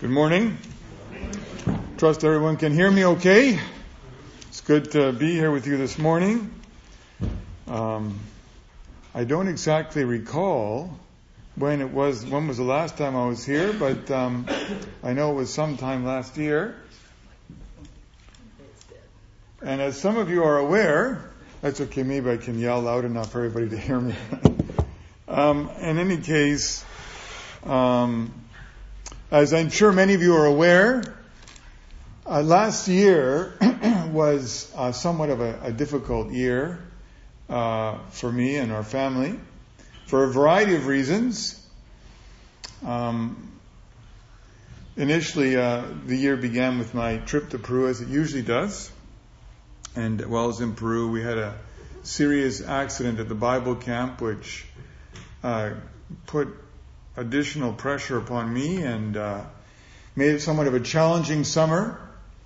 Good morning. Trust everyone can hear me okay. It's good to be here with you this morning. I don't exactly recall when was the last time I was here, but I know it was sometime last year. And as some of you are aware, that's okay, maybe I can yell loud enough for everybody to hear me. In any case, as I'm sure many of you are aware, last year was somewhat of a difficult year for me and our family for a variety of reasons. Initially, the year began with my trip to Peru, as it usually does. And while I was in Peru, we had a serious accident at the Bible camp, which put additional pressure upon me and made it somewhat of a challenging summer.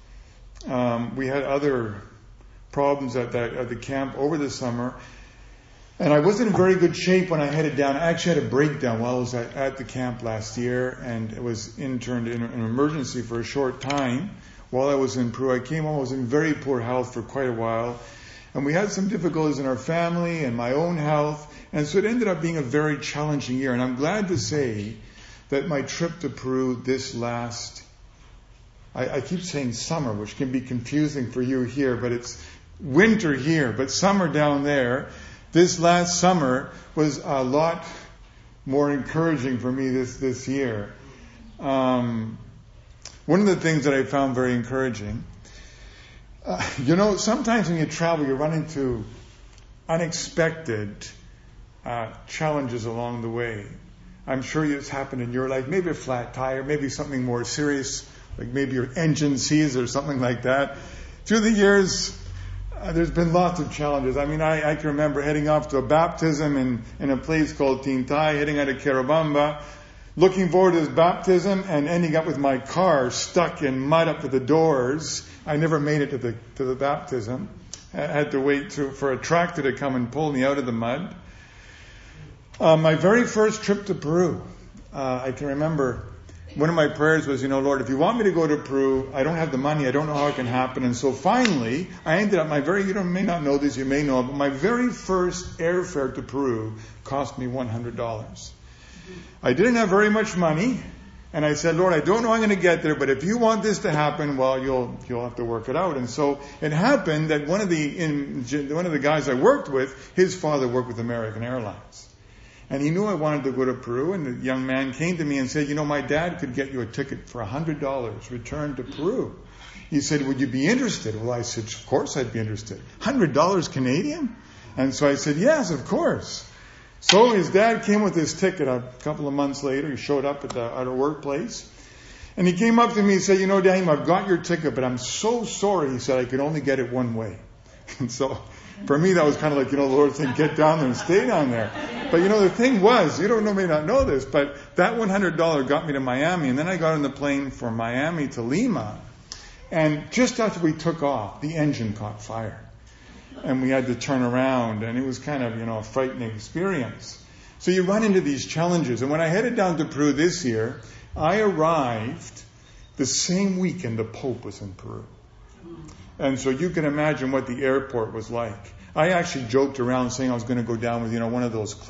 We had other problems at the camp over the summer, and I wasn't in very good shape when I headed down. I actually had a breakdown while I was at the camp last year, and it was interned in an emergency for a short time. While I was in Peru, I came home, I was in very poor health for quite a while, and we had some difficulties in our family and my own health. And so it ended up being a very challenging year. And I'm glad to say that my trip to Peru this last, I keep saying summer, which can be confusing for you here, but it's winter here, but summer down there. This last summer was a lot more encouraging for me this year. One of the things that I found very encouraging, sometimes when you travel, you run into unexpected challenges along the way. I'm sure it's happened in your life. Maybe a flat tire, maybe something more serious, like maybe your engine seized or something like that. Through the years, there's been lots of challenges. I mean, I can remember heading off to a baptism in a place called Tintay, heading out of Carabamba, looking forward to this baptism and ending up with my car stuck in mud up to the doors. I never made it to the baptism. I had to wait for a tractor to come and pull me out of the mud. My very first trip to Peru, I can remember one of my prayers was, Lord, if you want me to go to Peru, I don't have the money, I don't know how it can happen. And so finally, I ended up, you may not know this, you may know, but my very first airfare to Peru cost me $100. I didn't have very much money, and I said, Lord, I don't know how I'm going to get there, but if you want this to happen, well, you'll have to work it out. And so it happened that one of the guys I worked with, his father worked with American Airlines. And he knew I wanted to go to Peru, and the young man came to me and said, my dad could get you a ticket for $100, return to Peru. He said, would you be interested? Well, I said, of course I'd be interested. $100 Canadian? And so I said, yes, of course. So his dad came with his ticket a couple of months later. He showed up at our workplace. And he came up to me and said, Daniel, I've got your ticket, but I'm so sorry. He said, I could only get it one way. And so for me, that was kind of like, the Lord said, get down there and stay down there. But the thing was, may not know this, but that $100 got me to Miami. And then I got on the plane from Miami to Lima. And just after we took off, the engine caught fire. And we had to turn around, and it was kind of, a frightening experience. So you run into these challenges. And when I headed down to Peru this year, I arrived the same weekend the Pope was in Peru. And so you can imagine what the airport was like. I actually joked around saying I was going to go down with, one of those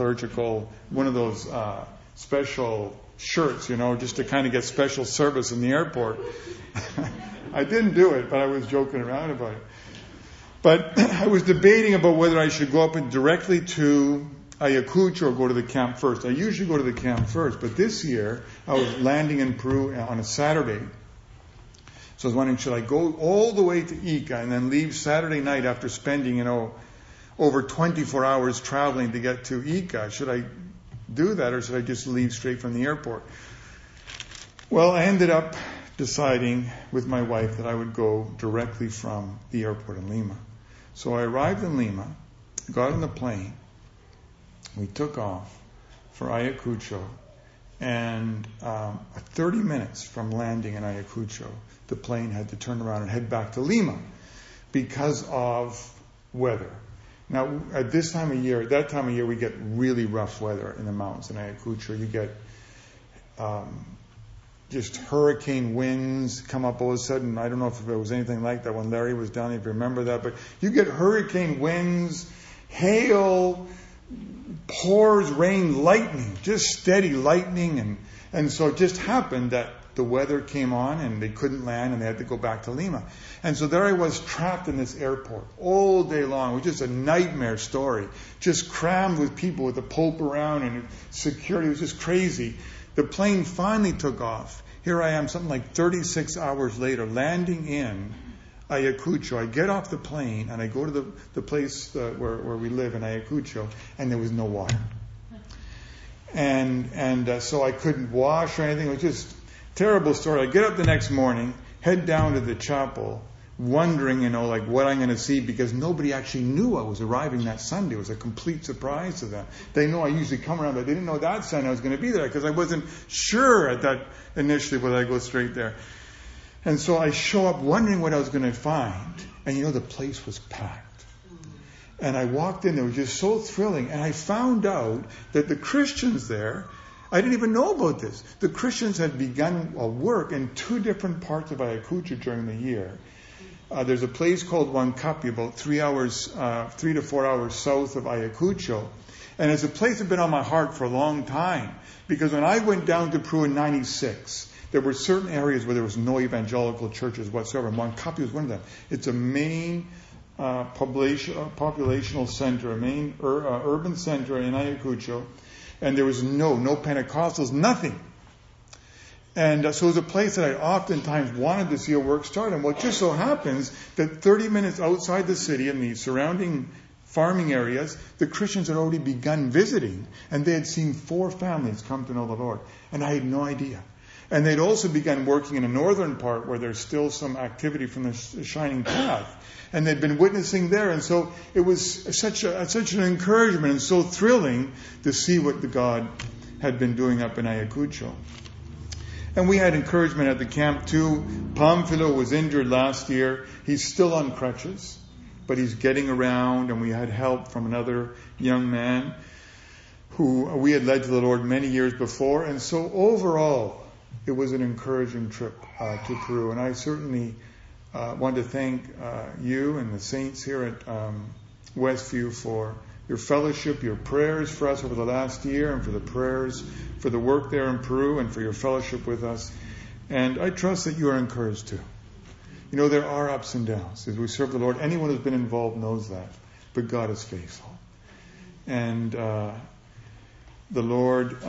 special shirts, just to kind of get special service in the airport. I didn't do it, but I was joking around about it. But I was debating about whether I should go up and directly to Ayacucho or go to the camp first. I usually go to the camp first, but this year I was landing in Peru on a Saturday. So I was wondering, should I go all the way to Ica and then leave Saturday night after spending, over 24 hours traveling to get to Ica? Should I do that, or should I just leave straight from the airport? Well, I ended up deciding with my wife that I would go directly from the airport in Lima. So I arrived in Lima, got on the plane, we took off for Ayacucho, and 30 minutes from landing in Ayacucho, the plane had to turn around and head back to Lima because of weather. Now, at that time of year, we get really rough weather in the mountains in Ayacucho. You get just hurricane winds come up all of a sudden. I don't know if there was anything like that when Larry was down there, if you remember that. But you get hurricane winds, hail, pours, rain, lightning, just steady lightning. And so it just happened that the weather came on and they couldn't land and they had to go back to Lima. And so there I was trapped in this airport all day long. It was just a nightmare story. Just crammed with people with the Pope around and security. It was just crazy. The plane finally took off. Here I am, something like 36 hours later, landing in Ayacucho. I get off the plane and I go to the place where we live in Ayacucho, and there was no water. And so I couldn't wash or anything. It was just terrible story. I get up the next morning, head down to the chapel, wondering, like what I'm going to see, because nobody actually knew I was arriving that Sunday. It was a complete surprise to them. They know I usually come around, but they didn't know that Sunday I was going to be there, because I wasn't sure at that initially whether I go straight there. And so I show up wondering what I was going to find, and the place was packed. And I walked in, it was just so thrilling, and I found out that the Christians there, I didn't even know about this. The Christians had begun a work in 2 different parts of Ayacucho during the year. There's a place called Huancapi, about 3 to 4 hours south of Ayacucho. And it's a place that's been on my heart for a long time. Because when I went down to Peru in 96, there were certain areas where there was no evangelical churches whatsoever. Huancapi was one of them. It's a main populational center, a main urban center in Ayacucho. And there was no Pentecostals, nothing. And so it was a place that I oftentimes wanted to see a work start. And what just so happens that 30 minutes outside the city in the surrounding farming areas, the Christians had already begun visiting. And they had seen 4 families come to know the Lord. And I had no idea. And they'd also begun working in a northern part where there's still some activity from the Shining Path. And they'd been witnessing there. And so it was such an encouragement and so thrilling to see what the God had been doing up in Ayacucho. And we had encouragement at the camp too. Pamphilo was injured last year. He's still on crutches, but he's getting around. And we had help from another young man who we had led to the Lord many years before. And so overall, it was an encouraging trip to Peru. And I certainly want to thank you and the saints here at Westview for your fellowship, your prayers for us over the last year, and for the prayers for the work there in Peru, and for your fellowship with us. And I trust that you are encouraged too. There are ups and downs as we serve the Lord. Anyone who's been involved knows that. But God is faithful. And the Lord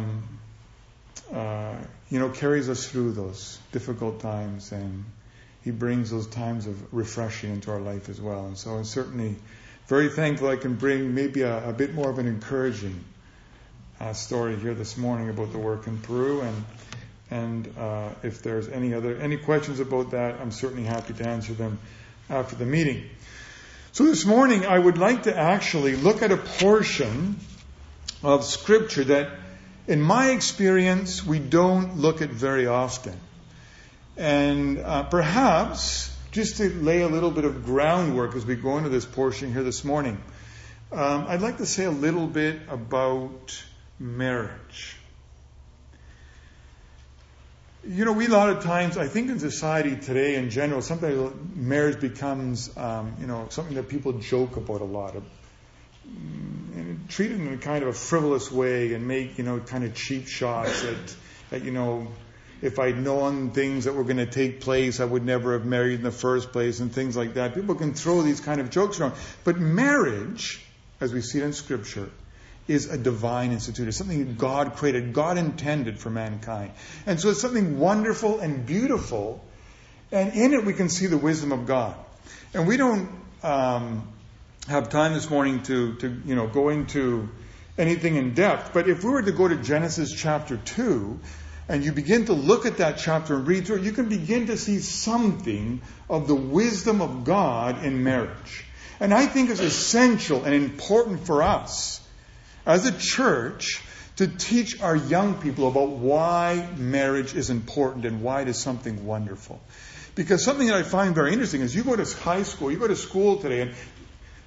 carries us through those difficult times, and He brings those times of refreshing into our life as well. And so I'm certainly very thankful I can bring maybe a bit more of an encouraging story here this morning about the work in Peru. And if there's any questions about that, I'm certainly happy to answer them after the meeting. So this morning I would like to actually look at a portion of Scripture that, in my experience, we don't look at very often. And perhaps, just to lay a little bit of groundwork as we go into this portion here this morning, I'd like to say a little bit about marriage. We a lot of times, I think in society today in general, sometimes marriage becomes, something that people joke about a lot. And treat it in a kind of a frivolous way and make, kind of cheap shots at if I'd known things that were going to take place, I would never have married in the first place, and things like that. People can throw these kind of jokes around. But marriage, as we see it in Scripture, is a divine institute. It's something that God created, God intended for mankind. And so it's something wonderful and beautiful, and in it we can see the wisdom of God. And we don't have time this morning to go into anything in depth, but if we were to go to Genesis chapter 2, and you begin to look at that chapter and read through it, you can begin to see something of the wisdom of God in marriage. And I think it's essential and important for us as a church to teach our young people about why marriage is important and why it is something wonderful. Because something that I find very interesting is you go to high school, you go to school today, and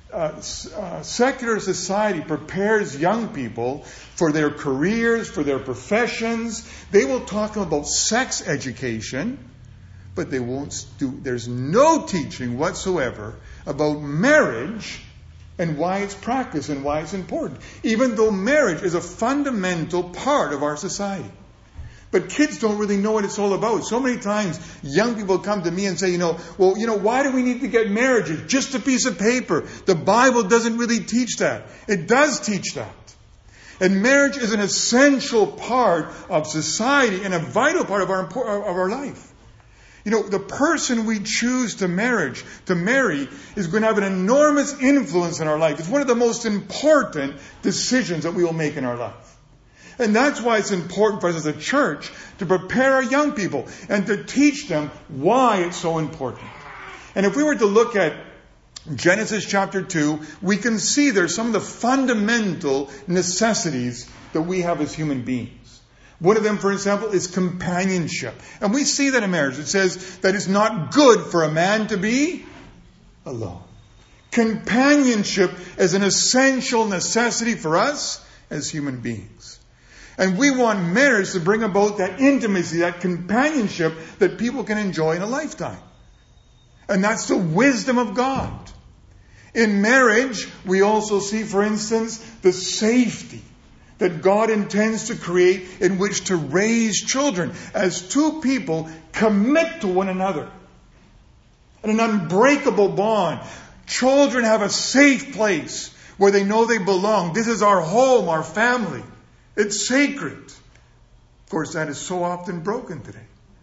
secular society prepares young people for their careers, for their professions. They will talk about sex education, but they won't there's no teaching whatsoever about marriage and why it's practiced and why it's important, even though marriage is a fundamental part of our society. But kids don't really know what it's all about. So many times, young people come to me and say, why do we need to get marriage? It's just a piece of paper. The Bible doesn't really teach that. It does teach that. And marriage is an essential part of society and a vital part of our life. The person we choose to marry is going to have an enormous influence in our life. It's one of the most important decisions that we will make in our life. And that's why it's important for us as a church to prepare our young people and to teach them why it's so important. And if we were to look at Genesis chapter 2, we can see there's some of the fundamental necessities that we have as human beings. One of them, for example, is companionship. And we see that in marriage. It says that it's not good for a man to be alone. Companionship is an essential necessity for us as human beings. And we want marriage to bring about that intimacy, that companionship that people can enjoy in a lifetime. And that's the wisdom of God. In marriage, we also see, for instance, the safety that God intends to create in which to raise children as two people commit to one another. And an unbreakable bond. Children have a safe place where they know they belong. This is our home, our family. It's sacred. Of course, that is so often broken today.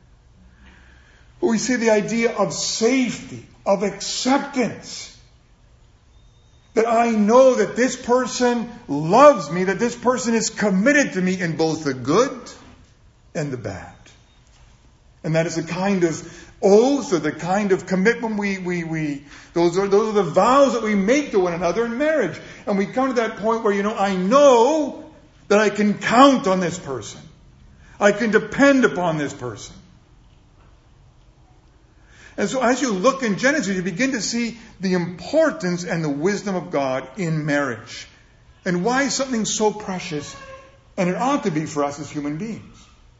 But we see the idea of safety, of acceptance. That I know that this person loves me, that this person is committed to me in both the good and the bad. And that is the kind of oath or the kind of commitment those are the vows that we make to one another in marriage. And we come to that point where, I know that I can count on this person. I can depend upon this person. And so as you look in Genesis, you begin to see the importance and the wisdom of God in marriage. And why something so precious, and it ought to be for us as human beings.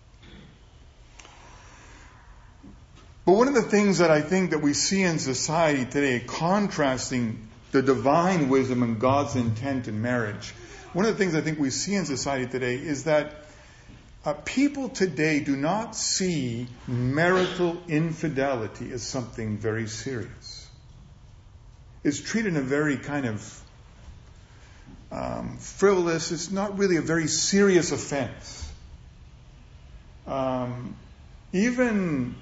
But one of the things that I think that we see in society today, contrasting the divine wisdom and God's intent in marriage, one of the things I think we see in society today is that people today do not see marital infidelity as something very serious. It's treated in a very kind of frivolous, it's not really a very serious offense. Even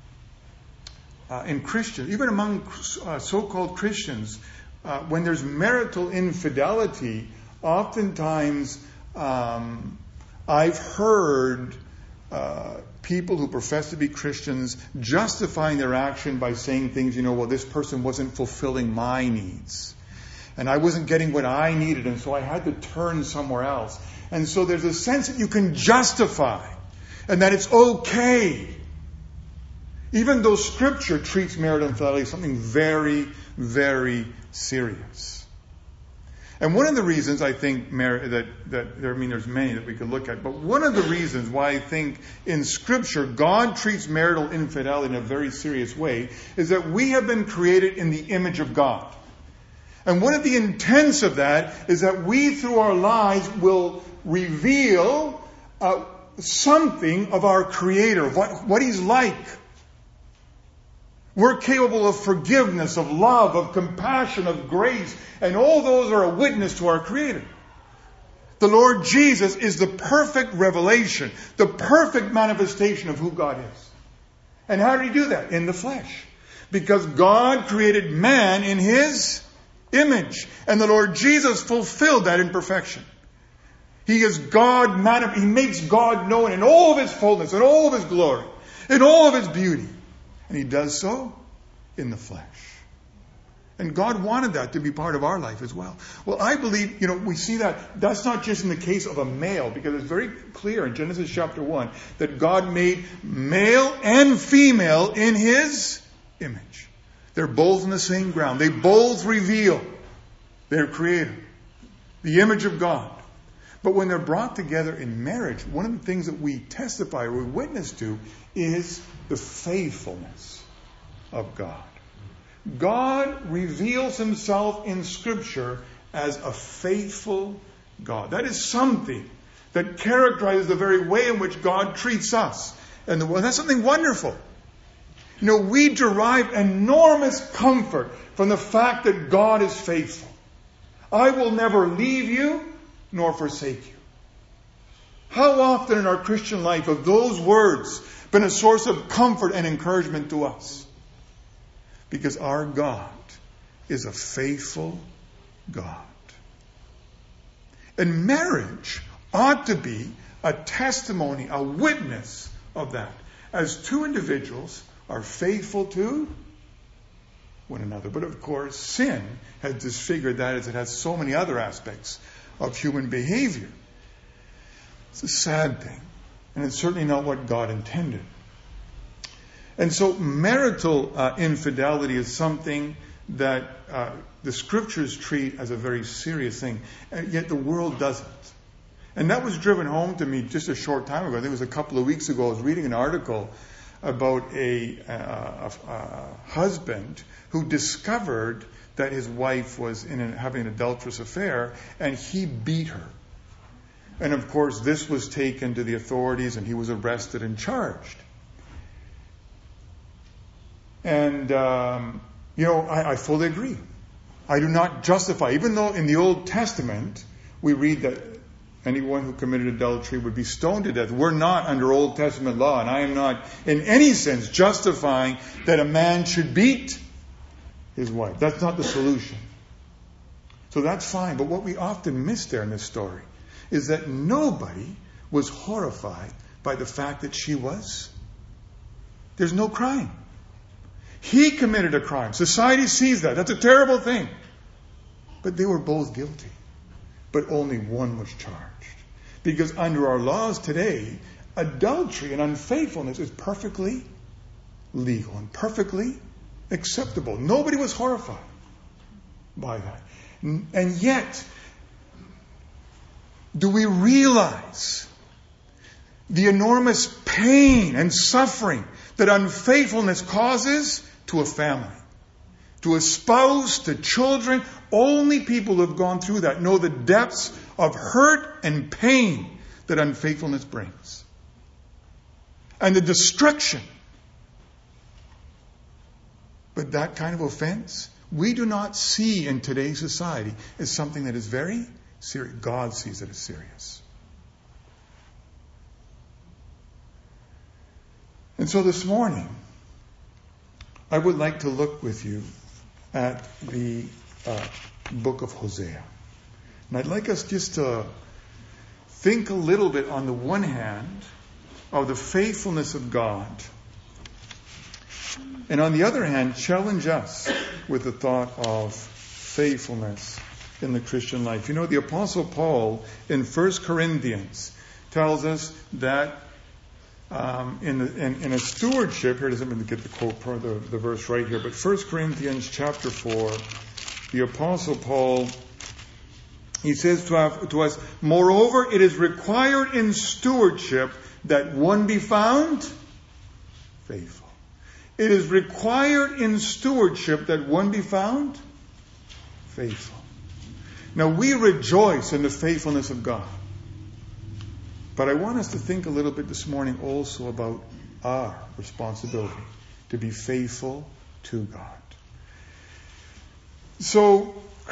in Christians, even among so-called Christians, when there's marital infidelity, oftentimes I've heard people who profess to be Christians justifying their action by saying things, this person wasn't fulfilling my needs. And I wasn't getting what I needed, and so I had to turn somewhere else. And so there's a sense that you can justify, and that it's okay. Even though Scripture treats marital infidelity as something very, very serious. And one of the reasons I think there's many that we could look at, but one of the reasons why I think in Scripture God treats marital infidelity in a very serious way is that we have been created in the image of God. And one of the intents of that is that we, through our lives, will reveal something of our Creator, what He's like. We're capable of forgiveness, of love, of compassion, of grace, and all those are a witness to our Creator. The Lord Jesus is the perfect revelation, the perfect manifestation of who God is. And how did He do that? In the flesh. Because God created man in His image. And the Lord Jesus fulfilled that in perfection. He is God, He makes God known in all of His fullness, in all of His glory, in all of His beauty. And He does so in the flesh. And God wanted that to be part of our life as well. Well, I believe, we see that that's not just in the case of a male, because it's very clear in Genesis chapter 1 that God made male and female in His image. They're both on the same ground. They both reveal They're created. The image of God. But when they're brought together in marriage, one of the things that we testify or we witness to is the faithfulness of God. God reveals himself in Scripture as a faithful God. That is something that characterizes the very way in which God treats us. And that's something wonderful. We derive enormous comfort from the fact that God is faithful. I will never leave you nor forsake you. How often in our Christian life have those words been a source of comfort and encouragement to us? Because our God is a faithful God. And marriage ought to be a testimony, a witness of that. As two individuals are faithful to one another. But of course, sin has disfigured that as it has so many other aspects of human behavior. It's a sad thing. And it's certainly not what God intended. And so marital infidelity is something that the Scriptures treat as a very serious thing. And yet the world doesn't. And that was driven home to me just a short time ago. I think it was a couple of weeks ago. I was reading an article about a husband who discovered that his wife was having an adulterous affair, and he beat her. And of course, this was taken to the authorities, and he was arrested and charged. And, I fully agree. I do not justify, even though in the Old Testament we read that anyone who committed adultery would be stoned to death. We're not under Old Testament law, and I am not in any sense justifying that a man should beat his wife. That's not the solution. So that's fine. But what we often miss there in this story is that nobody was horrified by the fact that she was. There's no crime. He committed a crime. Society sees that. That's a terrible thing. But they were both guilty. But only one was charged. Because under our laws today, adultery and unfaithfulness is perfectly legal and perfectly acceptable. Nobody was horrified by that. And yet, do we realize the enormous pain and suffering that unfaithfulness causes to a family, to a spouse, to children? Only people who have gone through that know the depths of hurt and pain that unfaithfulness brings. And the destruction. But that kind of offense, we do not see in today's society as something that is very serious. God sees it as serious. And so this morning, I would like to look with you at the book of Hosea. And I'd like us just to think a little bit, on the one hand, of the faithfulness of God, and on the other hand, challenge us with the thought of faithfulness in the Christian life. The Apostle Paul in 1 Corinthians tells us that in a stewardship, here, let me get the quote, the verse right here, but 1 Corinthians chapter 4, the Apostle Paul, he says to us, moreover, it is required in stewardship that one be found faithful. It is required in stewardship that one be found faithful. Now, we rejoice in the faithfulness of God. But I want us to think a little bit this morning also about our responsibility to be faithful to God. So,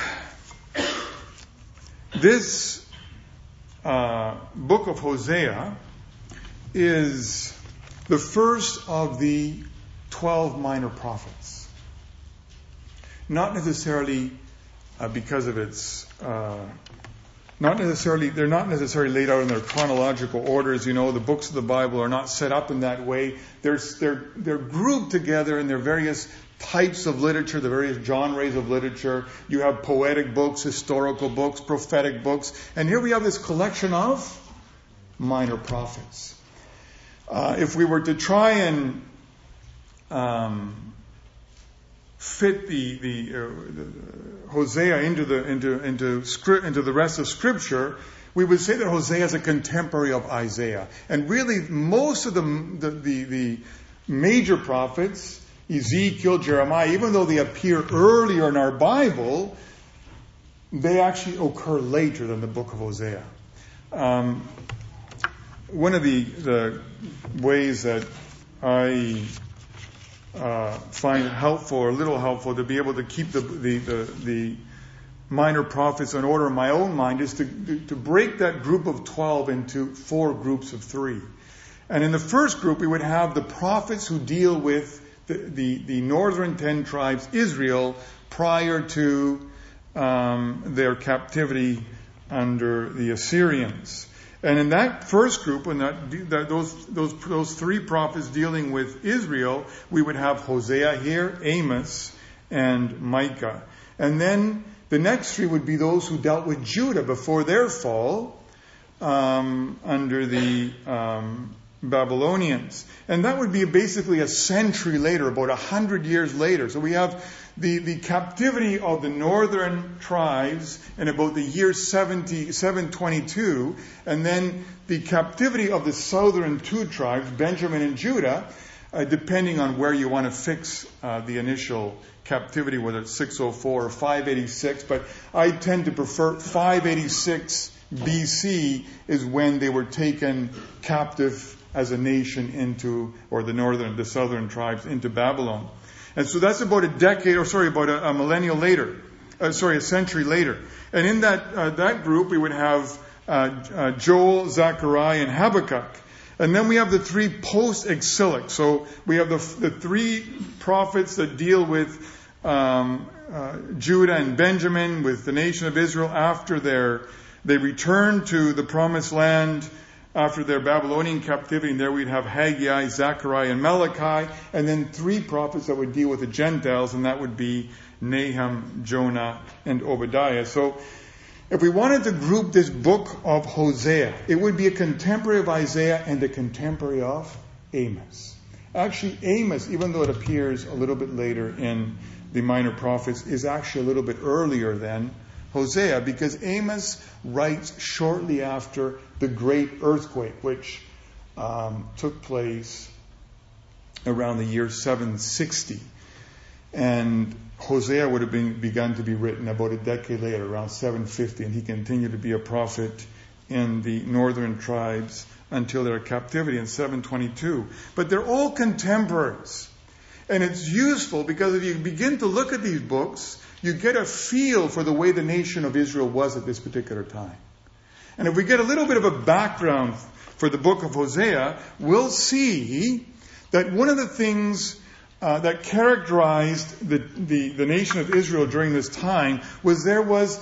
this book of Hosea is the first of the 12 minor prophets. Not necessarily because of its... they're not necessarily laid out in their chronological orders. The books of the Bible are not set up in that way. They're grouped together in their various types of literature, the various genres of literature. You have poetic books, historical books, prophetic books. And here we have this collection of minor prophets. If we were to try and fit the Hosea into the rest of Scripture, we would say that Hosea is a contemporary of Isaiah. And really, most of the major prophets, Ezekiel, Jeremiah, even though they appear earlier in our Bible, they actually occur later than the book of Hosea. One of the ways that I find it helpful, or a little helpful, to be able to keep the minor prophets in order in my own mind is to break that group of 12 into 4 groups of 3. And in the first group, we would have the prophets who deal with the northern 10 tribes, Israel, prior to their captivity under the Assyrians. And in that first group, when those 3 prophets dealing with Israel, we would have Hosea here, Amos, and Micah. And then the next 3 would be those who dealt with Judah before their fall under the Babylonians. And that would be basically a century later, about 100 years later. So we have the captivity of the northern tribes in about the year 722, and then the captivity of the southern 2 tribes, Benjamin and Judah, depending on where you want to fix the initial captivity, whether it's 604 or 586. But I tend to prefer 586 BC is when they were taken captive as a nation into, or the southern tribes into Babylon. And so that's about a millennial later. A century later. And in that group, we would have Joel, Zechariah, and Habakkuk. And then we have the 3 post-exilic. So we have the 3 prophets that deal with Judah and Benjamin, with the nation of Israel after they return to the promised land after their Babylonian captivity. And there we'd have Haggai, Zechariah, and Malachi. And then 3 prophets that would deal with the Gentiles, and that would be Nahum, Jonah, and Obadiah. So if we wanted to group this book of Hosea, it would be a contemporary of Isaiah and a contemporary of Amos. Actually, Amos, even though it appears a little bit later in the minor prophets, is actually a little bit earlier than Hosea, because Amos writes shortly after the great earthquake, which took place around the year 760. And Hosea would have begun to be written about a decade later, around 750, and he continued to be a prophet in the northern tribes until their captivity in 722. But they're all contemporaries. And it's useful because if you begin to look at these books, you get a feel for the way the nation of Israel was at this particular time. And if we get a little bit of a background for the book of Hosea, we'll see that one of the things that characterized the nation of Israel during this time was there was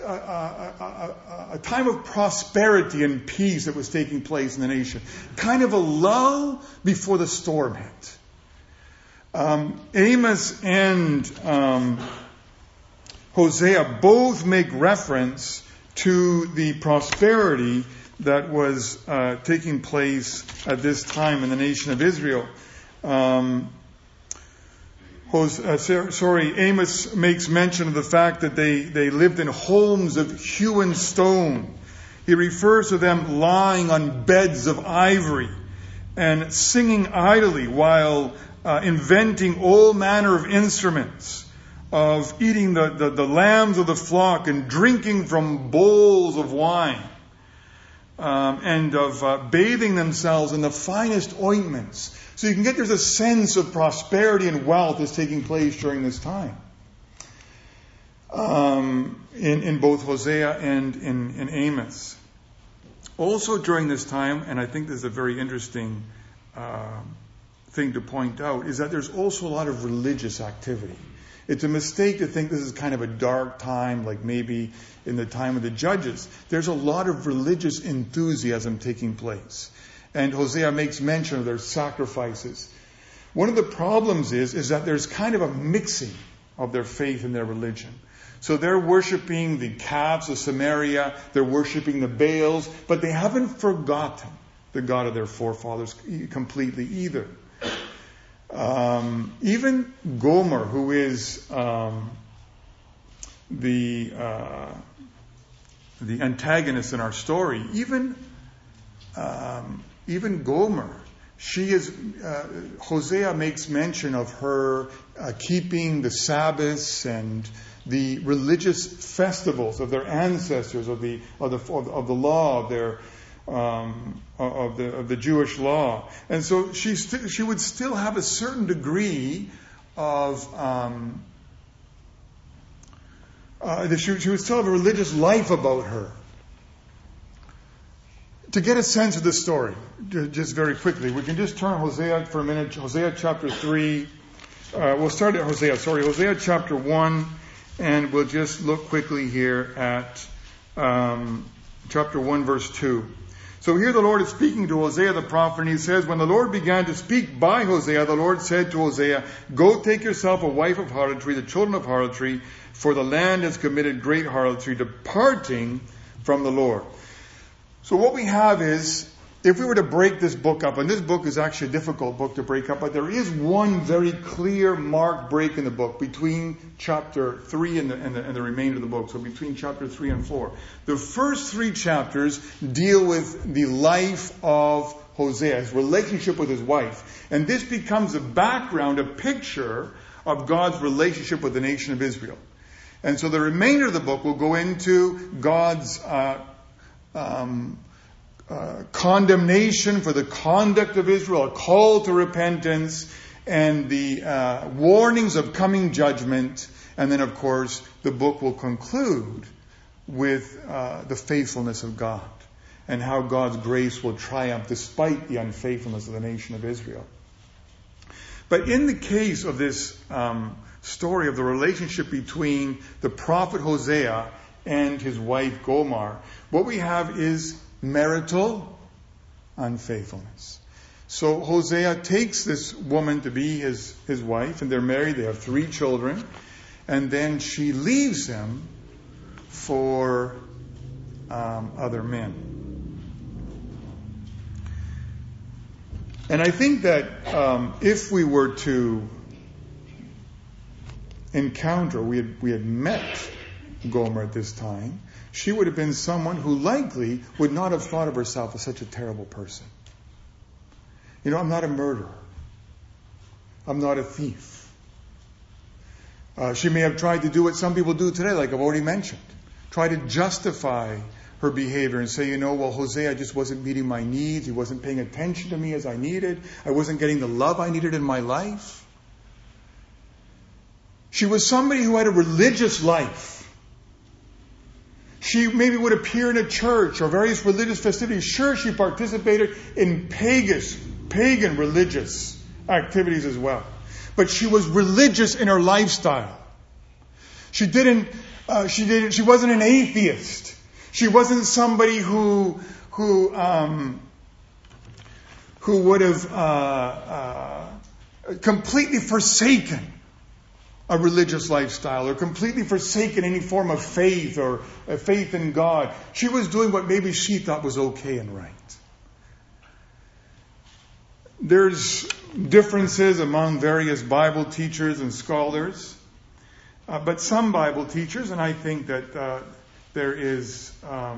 a time of prosperity and peace that was taking place in the nation. Kind of a lull before the storm hit. Amos and Hosea both make reference to the prosperity that was taking place at this time in the nation of Israel. Amos makes mention of the fact that they lived in homes of hewn stone. He refers to them lying on beds of ivory and singing idly while inventing all manner of instruments, of eating the lambs of the flock and drinking from bowls of wine, and of bathing themselves in the finest ointments. So you can get there's a sense of prosperity and wealth that's taking place during this time. In both Hosea and in Amos. Also during this time, and I think this is a very interesting thing to point out, is that there's also a lot of religious activity. It's a mistake to think this is kind of a dark time, like maybe in the time of the Judges. There's a lot of religious enthusiasm taking place. And Hosea makes mention of their sacrifices. One of the problems is that there's kind of a mixing of their faith and their religion. So they're worshiping the calves of Samaria, they're worshiping the Baals, but they haven't forgotten the God of their forefathers completely either. Even Gomer, who is the antagonist in our story, even Gomer, Hosea makes mention of her keeping the Sabbaths and the religious festivals of their ancestors, of the law, of the Jewish law, and so she would still have a certain degree of she would still have a religious life about her. To get a sense of the story, just very quickly, we can just turn Hosea for a minute. Hosea chapter 3. We'll start at Hosea chapter 1, and we'll just look quickly here at chapter 1, verse 2. So here the Lord is speaking to Hosea the prophet, and he says, when the Lord began to speak by Hosea, the Lord said to Hosea, go take yourself a wife of harlotry, the children of harlotry, for the land has committed great harlotry, departing from the Lord. So what we have is, if we were to break this book up, and this book is actually a difficult book to break up, but there is one very clear marked break in the book between chapter 3 and the remainder of the book. So between chapter 3 and 4. The first 3 chapters deal with the life of Hosea, his relationship with his wife. And this becomes a background, a picture of God's relationship with the nation of Israel. And so the remainder of the book will go into God's condemnation for the conduct of Israel, a call to repentance, and the warnings of coming judgment. And then, of course, the book will conclude with the faithfulness of God and how God's grace will triumph despite the unfaithfulness of the nation of Israel. But in the case of this story of the relationship between the prophet Hosea and his wife Gomer, what we have is marital unfaithfulness. So Hosea takes this woman to be his wife, and they're married, they have 3 children, and then she leaves him for other men. And I think that if we were to encounter, we had met Gomer at this time, she would have been someone who likely would not have thought of herself as such a terrible person. I'm not a murderer. I'm not a thief. She may have tried to do what some people do today, like I've already mentioned. Try to justify her behavior and say, Hosea just wasn't meeting my needs. He wasn't paying attention to me as I needed. I wasn't getting the love I needed in my life. She was somebody who had a religious life. She maybe would appear in a church or various religious festivities. Sure, she participated in pagan religious activities as well. But she was religious in her lifestyle. She wasn't an atheist. She wasn't somebody who would have completely forsaken a religious lifestyle or completely forsaken any form of faith or a faith in God. She was doing what maybe she thought was okay and right. There's differences among various Bible teachers and scholars, but some Bible teachers, and I think that there is a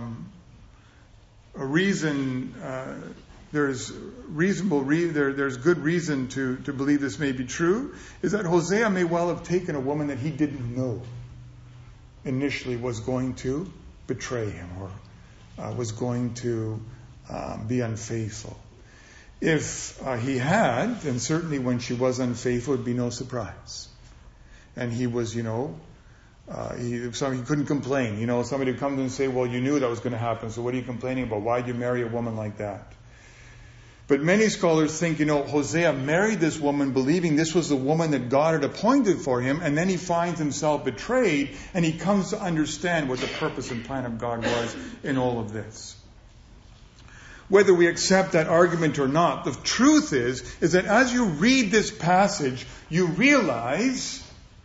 reason. There's good reason to believe this may be true, is that Hosea may well have taken a woman that he didn't know initially was going to betray him or was going to be unfaithful. If he had, then certainly when she was unfaithful, it would be no surprise. And he was, he couldn't complain. Somebody would come to him and say, well, you knew that was going to happen, so what are you complaining about? Why did you marry a woman like that? But many scholars think, Hosea married this woman believing this was the woman that God had appointed for him, and then he finds himself betrayed, and he comes to understand what the purpose and plan of God was in all of this. Whether we accept that argument or not, the truth is that as you read this passage, you realize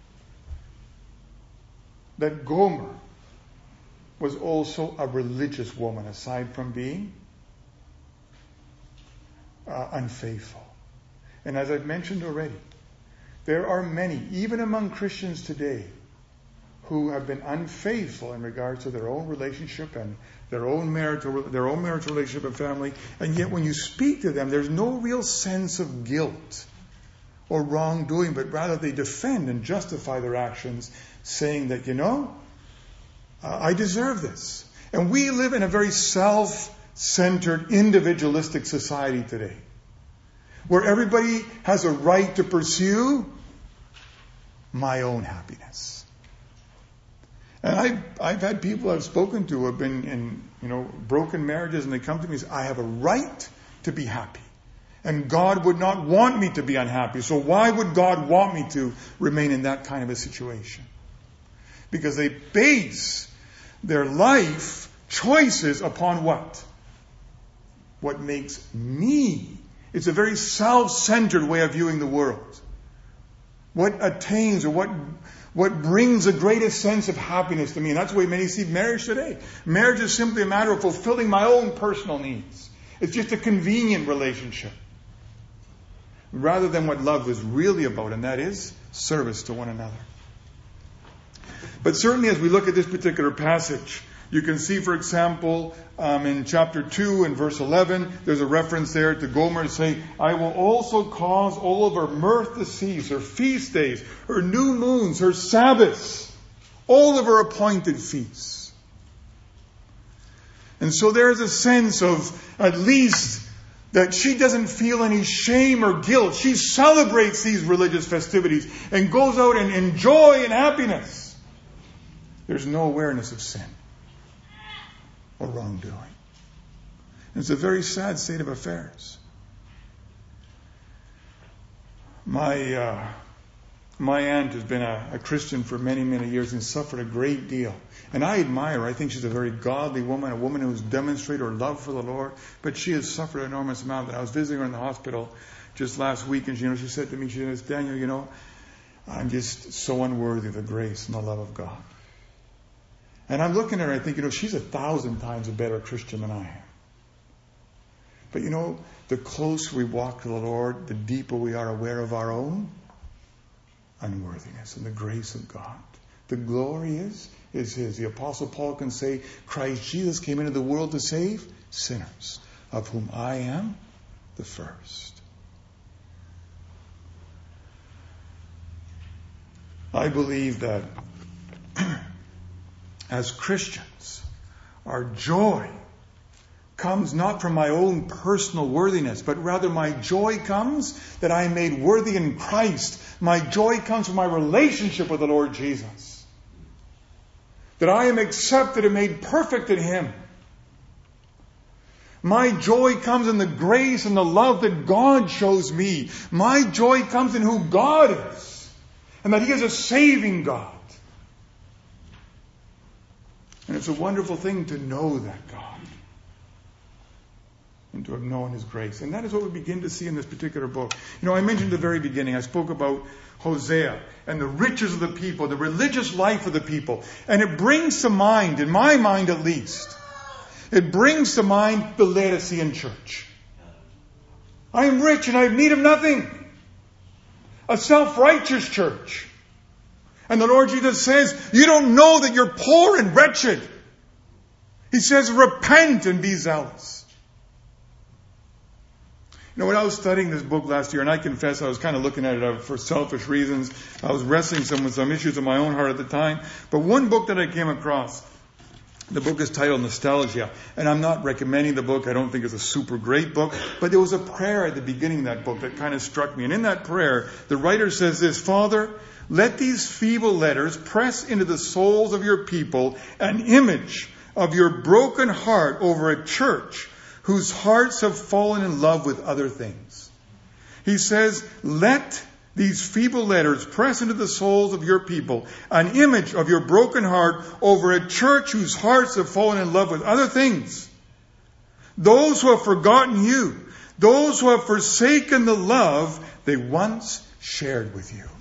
that Gomer was also a religious woman, aside from being unfaithful. And as I've mentioned already, there are many, even among Christians today, who have been unfaithful in regards to their own relationship and their own marital relationship and family. And yet when you speak to them, there's no real sense of guilt or wrongdoing, but rather they defend and justify their actions, saying that, I deserve this. And we live in a very self-centered, individualistic society today, where everybody has a right to pursue my own happiness. And I've had people I've spoken to who have been in, broken marriages, and they come to me and say, I have a right to be happy. And God would not want me to be unhappy. So why would God want me to remain in that kind of a situation? Because they base their life choices upon what? What makes me. It's a very self-centered way of viewing the world. What attains or what brings the greatest sense of happiness to me. And that's the way many see marriage today. Marriage is simply a matter of fulfilling my own personal needs. It's just a convenient relationship, rather than what love is really about, and that is service to one another. But certainly as we look at this particular passage, you can see, for example, in chapter 2 and verse 11, there's a reference there to Gomer saying, I will also cause all of her mirth to cease, her feast days, her new moons, her Sabbaths, all of her appointed feasts. And so there's a sense of, at least, that she doesn't feel any shame or guilt. She celebrates these religious festivities and goes out in joy and happiness. There's no awareness of sin or wrongdoing. And it's a very sad state of affairs. My aunt has been a Christian for many, many years and suffered a great deal. And I admire her. I think she's a very godly woman, a woman who's demonstrated her love for the Lord. But she has suffered an enormous amount. And I was visiting her in the hospital just last week, and she said to me, she says, Daniel, I'm just so unworthy of the grace and the love of God. And I'm looking at her and I think, she's 1,000 times a better Christian than I am. But the closer we walk to the Lord, the deeper we are aware of our own unworthiness and the grace of God. The glory is His. The Apostle Paul can say, Christ Jesus came into the world to save sinners, of whom I am the first. I believe that as Christians, our joy comes not from my own personal worthiness, but rather my joy comes that I am made worthy in Christ. My joy comes from my relationship with the Lord Jesus. That I am accepted and made perfect in Him. My joy comes in the grace and the love that God shows me. My joy comes in who God is, and that He is a saving God. And it's a wonderful thing to know that God and to have known His grace. And that is what we begin to see in this particular book. I mentioned at the very beginning, I spoke about Hosea and the riches of the people, the religious life of the people. And it brings to mind, in my mind at least, it brings to mind the Laodicean church. I am rich and I have need of nothing. A self-righteous church. And the Lord Jesus says, you don't know that you're poor and wretched. He says, repent and be zealous. When I was studying this book last year, and I confess I was kind of looking at it for selfish reasons. I was wrestling with some issues in my own heart at the time. But one book that I came across, the book is titled Nostalgia. And I'm not recommending the book. I don't think it's a super great book. But there was a prayer at the beginning of that book that kind of struck me. And in that prayer, the writer says this, Father, let these feeble letters press into the souls of your people an image of your broken heart over a church whose hearts have fallen in love with other things. He says, let these feeble letters press into the souls of your people an image of your broken heart over a church whose hearts have fallen in love with other things. Those who have forgotten you, those who have forsaken the love they once shared with you.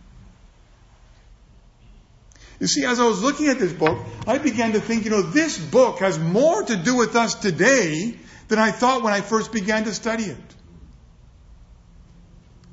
You see, as I was looking at this book, I began to think, this book has more to do with us today than I thought when I first began to study it.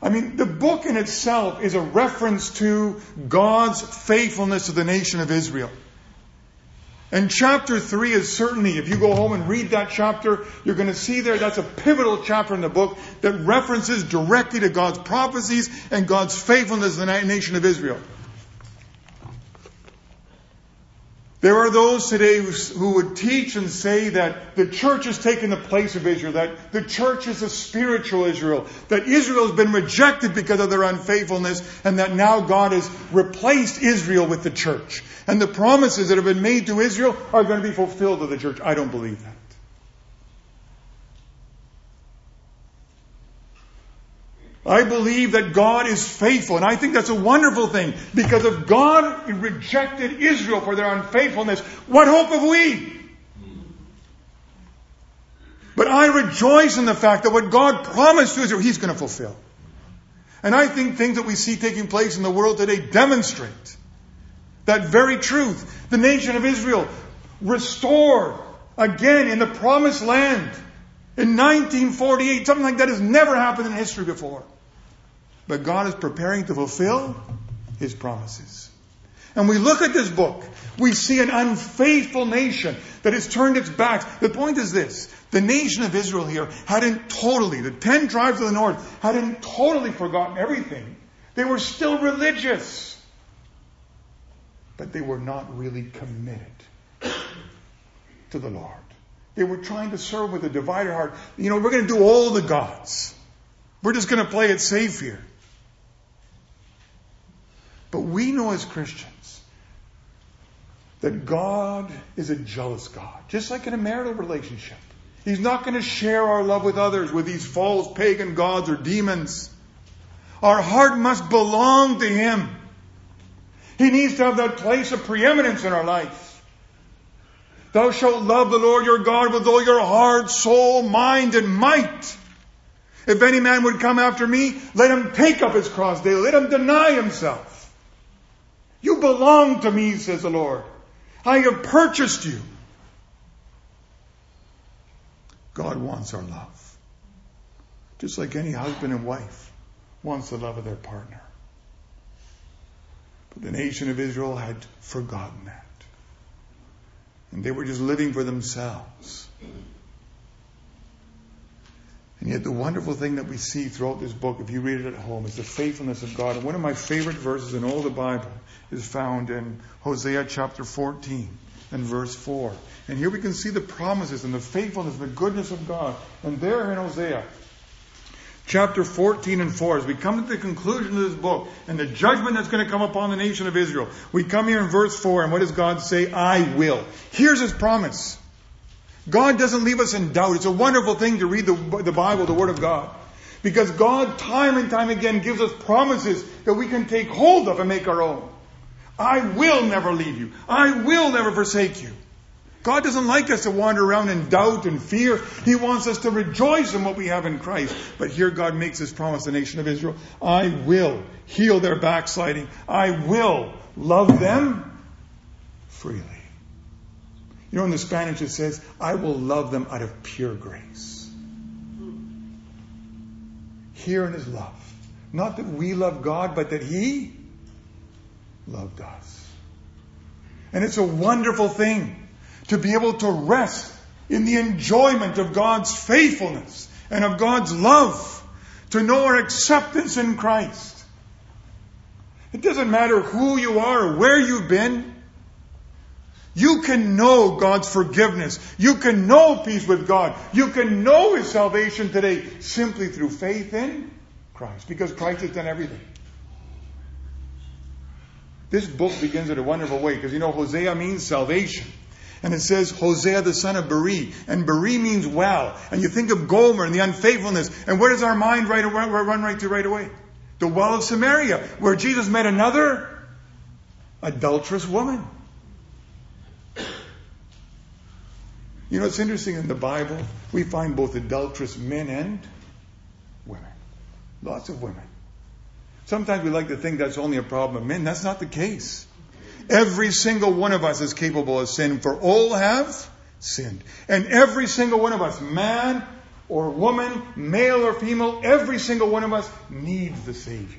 I mean, the book in itself is a reference to God's faithfulness to the nation of Israel. And chapter 3 is certainly, if you go home and read that chapter, you're going to see there that's a pivotal chapter in the book that references directly to God's prophecies and God's faithfulness to the nation of Israel. There are those today who would teach and say that the church has taken the place of Israel, that the church is a spiritual Israel, that Israel has been rejected because of their unfaithfulness, and that now God has replaced Israel with the church. And the promises that have been made to Israel are going to be fulfilled to the church. I don't believe that. I believe that God is faithful, and I think that's a wonderful thing, because if God rejected Israel for their unfaithfulness, what hope have we? But I rejoice in the fact that what God promised to Israel, He's going to fulfill. And I think things that we see taking place in the world today demonstrate that very truth. The nation of Israel restored again in the promised land in 1948. Something like that has never happened in history before. But God is preparing to fulfill His promises. And we look at this book, we see an unfaithful nation that has turned its backs. The point is this: the nation of Israel here hadn't totally, the 10 tribes of the north, hadn't totally forgotten everything. They were still religious. But they were not really committed to the Lord. They were trying to serve with a divided heart. We're going to do all the gods. We're just going to play it safe here. But we know as Christians that God is a jealous God. Just like in a marital relationship. He's not going to share our love with others, with these false pagan gods or demons. Our heart must belong to Him. He needs to have that place of preeminence in our life. Thou shalt love the Lord your God with all your heart, soul, mind, and might. If any man would come after me, let him take up his cross daily. Let him deny himself. You belong to me, says the Lord. I have purchased you. God wants our love. Just like any husband and wife wants the love of their partner. But the nation of Israel had forgotten that. And they were just living for themselves. And yet the wonderful thing that we see throughout this book, if you read it at home, is the faithfulness of God. And one of my favorite verses in all the Bible is found in Hosea chapter 14 and verse 4. And here we can see the promises and the faithfulness and the goodness of God. And there in Hosea chapter 14 and 4, as we come to the conclusion of this book and the judgment that's going to come upon the nation of Israel, we come here in verse 4, and what does God say? I will. Here's His promise. God doesn't leave us in doubt. It's a wonderful thing to read the Bible, the Word of God. Because God, time and time again, gives us promises that we can take hold of and make our own. I will never leave you. I will never forsake you. God doesn't like us to wander around in doubt and fear. He wants us to rejoice in what we have in Christ. But here God makes His promise to the nation of Israel. I will heal their backsliding. I will love them freely. In the Spanish it says, I will love them out of pure grace. Here in His love. Not that we love God, but that He loved us. And it's a wonderful thing to be able to rest in the enjoyment of God's faithfulness and of God's love, to know our acceptance in Christ. It doesn't matter who you are or where you've been. You can know God's forgiveness. You can know peace with God. You can know His salvation today simply through faith in Christ, because Christ has done everything. This book begins in a wonderful way, because Hosea means salvation. And it says Hosea the son of Beri. And Beri means well. And you think of Gomer and the unfaithfulness. And where does our mind run right to right away? The well of Samaria, where Jesus met another adulterous woman. It's interesting in the Bible, we find both adulterous men and women. Lots of women. Sometimes we like to think that's only a problem of men. That's not the case. Every single one of us is capable of sin, for all have sinned. And every single one of us, man or woman, male or female, every single one of us needs the Savior.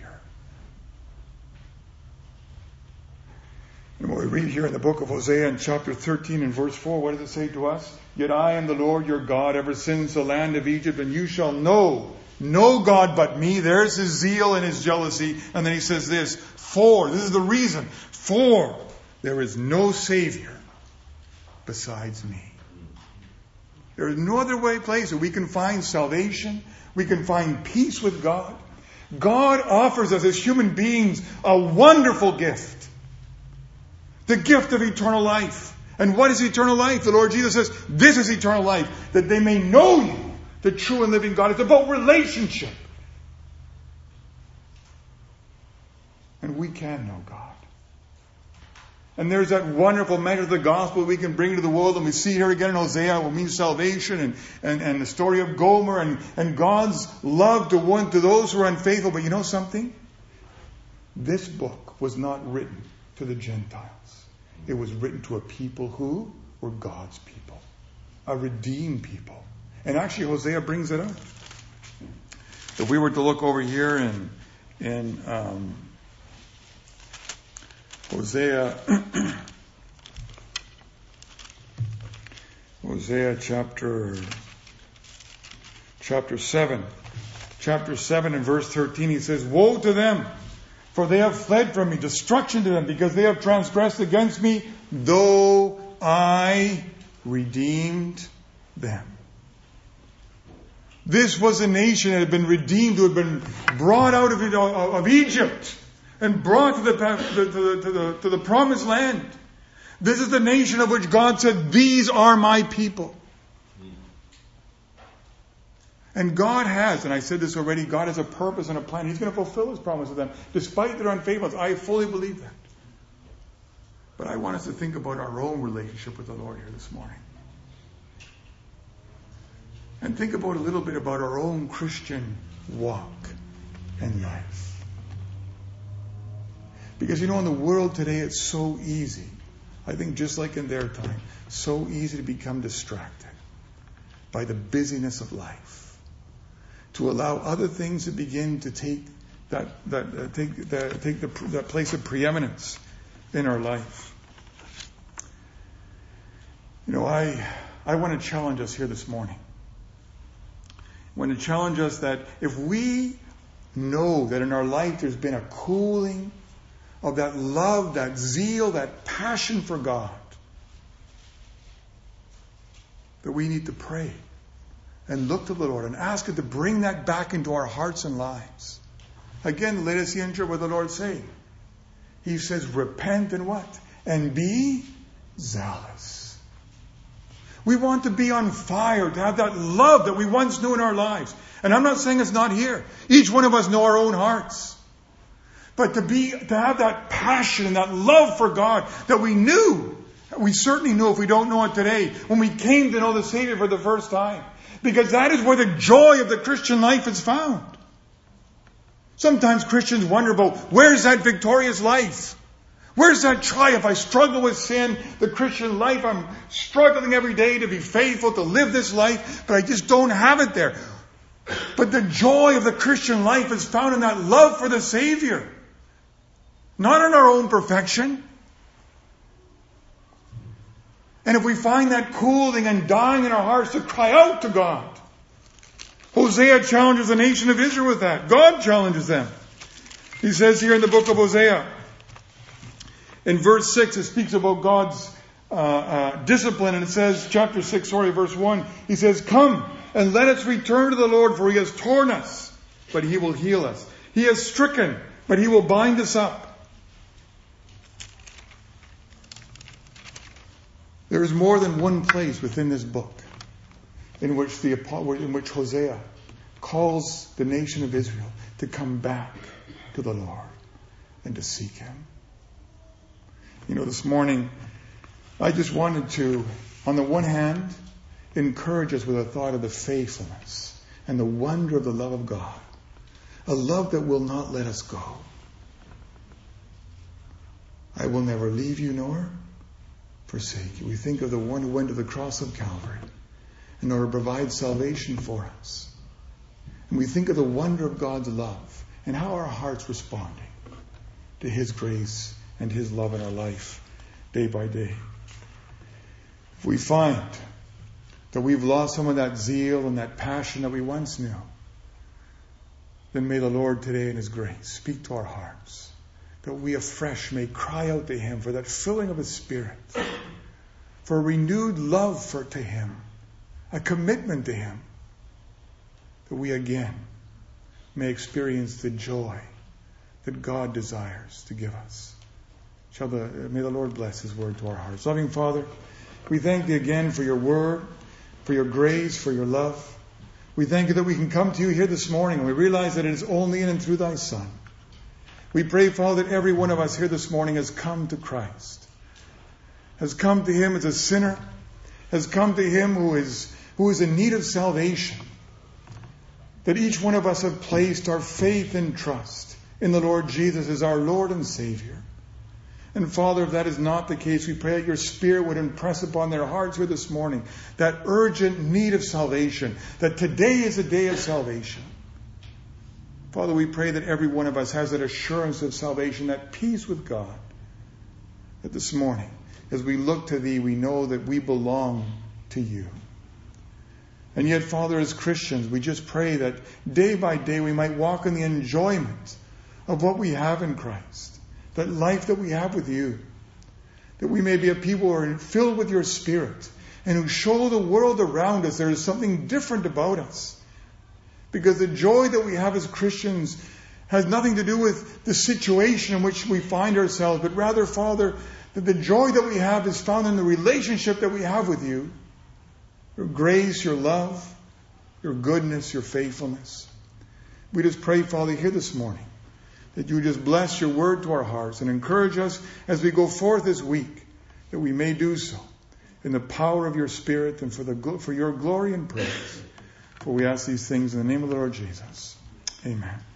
And what we read here in the book of Hosea in chapter 13 and verse 4, what does it say to us? Yet I am the Lord your God, ever since the land of Egypt, and you shall know no God but me. There's his zeal and his jealousy. And then he says this is the reason, for there is no Savior besides me. There is no other place that we can find salvation. We can find peace with God. God offers us as human beings a wonderful gift. The gift of eternal life. And what is eternal life? The Lord Jesus says, this is eternal life, that they may know you, the true and living God. It's about relationship. And we can know God. And there's that wonderful message of the gospel we can bring to the world. And we see here again in Hosea what means salvation and the story of Gomer and God's love to those who are unfaithful. But you know something? This book was not written to the Gentiles. It was written to a people who were God's people. A redeemed people. And actually Hosea brings it up. If we were to look over here in Hosea chapter 7. Chapter 7 and verse 13, he says, woe to them, for they have fled from me, destruction to them, because they have transgressed against me, though I redeemed them. This was a nation that had been redeemed, who had been brought out of Egypt and brought to the promised land. This is the nation of which God said, these are my people. And God has, and I said this already, God has a purpose and a plan. He's going to fulfill His promise to them, despite their unfaithfulness. I fully believe that. But I want us to think about our own relationship with the Lord here this morning. And think about a little bit about our own Christian walk and life. Because in the world today it's so easy, I think just like in their time, so easy to become distracted by the busyness of life. To allow other things to begin to take that place of preeminence in our life. I want to challenge us here this morning. I want to challenge us that if we know that in our life there's been a cooling of that love, that zeal, that passion for God, that we need to pray and look to the Lord and ask Him to bring that back into our hearts and lives. Again, let us enter what the Lord says. He says, repent and what? And be zealous. We want to be on fire, to have that love that we once knew in our lives. And I'm not saying it's not here. Each one of us know our own hearts. But to have that passion and that love for God that we knew, we certainly knew if we don't know it today, when we came to know the Savior for the first time. Because that is where the joy of the Christian life is found. Sometimes Christians wonder about, where's that victorious life? Where's that triumph? I struggle with sin, the Christian life. I'm struggling every day to be faithful, to live this life, but I just don't have it there. But the joy of the Christian life is found in that love for the Savior. Not in our own perfection. And if we find that cooling and dying in our hearts to cry out to God. Hosea challenges the nation of Israel with that. God challenges them. He says here in the book of Hosea, in verse 6, it speaks about God's discipline. And it says, chapter 6, verse 1, He says, come and let us return to the Lord, for He has torn us, but He will heal us. He has stricken, but He will bind us up. There is more than one place within this book in which Hosea calls the nation of Israel to come back to the Lord and to seek Him. This morning, I just wanted to, on the one hand, encourage us with a thought of the faithfulness and the wonder of the love of God. A love that will not let us go. I will never leave you nor forsake you. We think of the one who went to the cross of Calvary in order to provide salvation for us. And we think of the wonder of God's love and how our heart's responding to His grace and His love in our life day by day. If we find that we've lost some of that zeal and that passion that we once knew, then may the Lord today in His grace speak to our hearts, that we afresh may cry out to Him for that filling of His Spirit, for a renewed love to Him, a commitment to Him, that we again may experience the joy that God desires to give us. May the Lord bless His word to our hearts. Loving Father, we thank Thee again for Your word, for Your grace, for Your love. We thank You that we can come to You here this morning, and we realize that it is only in and through Thy Son. We pray, Father, that every one of us here this morning has come to Christ, has come to Him as a sinner, has come to Him who is in need of salvation, that each one of us have placed our faith and trust in the Lord Jesus as our Lord and Savior. And Father, if that is not the case, we pray that Your Spirit would impress upon their hearts here this morning that urgent need of salvation, that today is a day of salvation. Father, we pray that every one of us has that assurance of salvation, that peace with God, that this morning, as we look to Thee, we know that we belong to You. And yet, Father, as Christians, we just pray that day by day we might walk in the enjoyment of what we have in Christ, that life that we have with You, that we may be a people who are filled with Your Spirit and who show the world around us there is something different about us. Because the joy that we have as Christians has nothing to do with the situation in which we find ourselves, but rather, Father, that the joy that we have is found in the relationship that we have with You, Your grace, Your love, Your goodness, Your faithfulness. We just pray, Father, here this morning, that You just bless Your word to our hearts and encourage us as we go forth this week, that we may do so in the power of Your Spirit and for Your glory and praise. For we ask these things in the name of the Lord Jesus. Amen.